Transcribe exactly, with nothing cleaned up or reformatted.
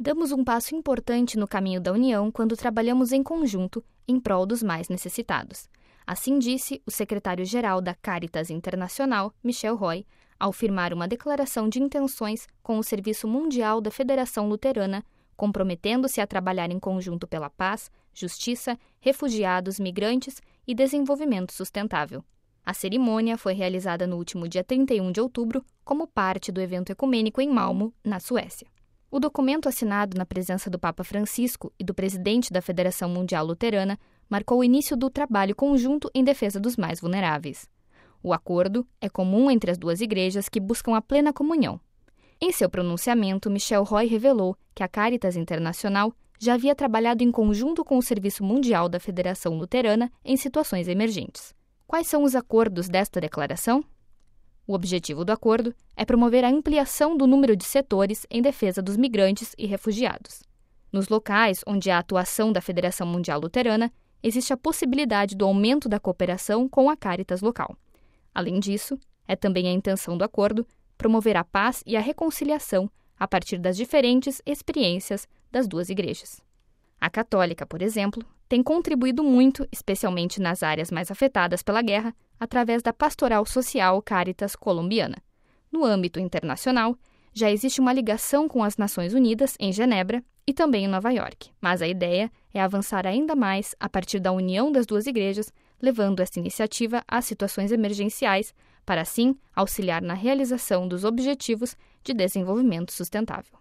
Damos um passo importante no caminho da união quando trabalhamos em conjunto em prol dos mais necessitados. Assim disse o secretário-geral da Caritas Internacional, Michel Roy, ao firmar uma declaração de intenções com o Serviço Mundial da Federação Luterana, comprometendo-se a trabalhar em conjunto pela paz, justiça, refugiados, migrantes e desenvolvimento sustentável. A cerimônia foi realizada no último dia trinta e um de outubro como parte do evento ecumênico em Malmö, na Suécia. O documento assinado na presença do Papa Francisco e do presidente da Federação Mundial Luterana marcou o início do trabalho conjunto em defesa dos mais vulneráveis. O acordo é comum entre as duas igrejas que buscam a plena comunhão. Em seu pronunciamento, Michel Roy revelou que a Caritas Internacional já havia trabalhado em conjunto com o Serviço Mundial da Federação Luterana em situações emergentes. Quais são os acordos desta declaração? O objetivo do acordo é promover a ampliação do número de setores em defesa dos migrantes e refugiados. Nos locais onde há atuação da Federação Mundial Luterana, existe a possibilidade do aumento da cooperação com a Caritas local. Além disso, é também a intenção do acordo promover a paz e a reconciliação a partir das diferentes experiências das duas igrejas. A católica, por exemplo, tem contribuído muito, especialmente nas áreas mais afetadas pela guerra, através da Pastoral Social Caritas colombiana. No âmbito internacional, já existe uma ligação com as Nações Unidas em Genebra e também em Nova York, mas a ideia é avançar ainda mais a partir da união das duas igrejas, levando essa iniciativa a situações emergenciais, para assim auxiliar na realização dos objetivos de desenvolvimento sustentável.